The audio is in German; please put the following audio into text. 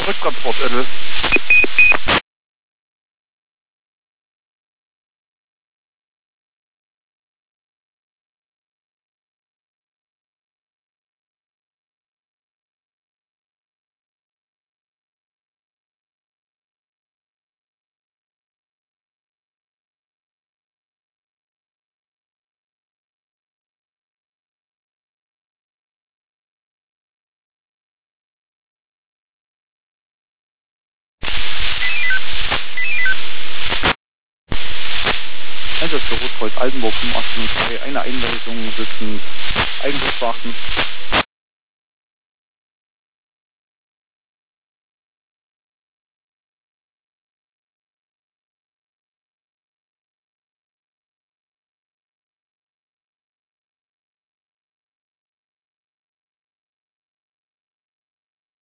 Rücktransport, Alice. Einsatz für Rotkreuz Altenburg 582, eine Einweisung sitzend, Eigenschaftsbeachten.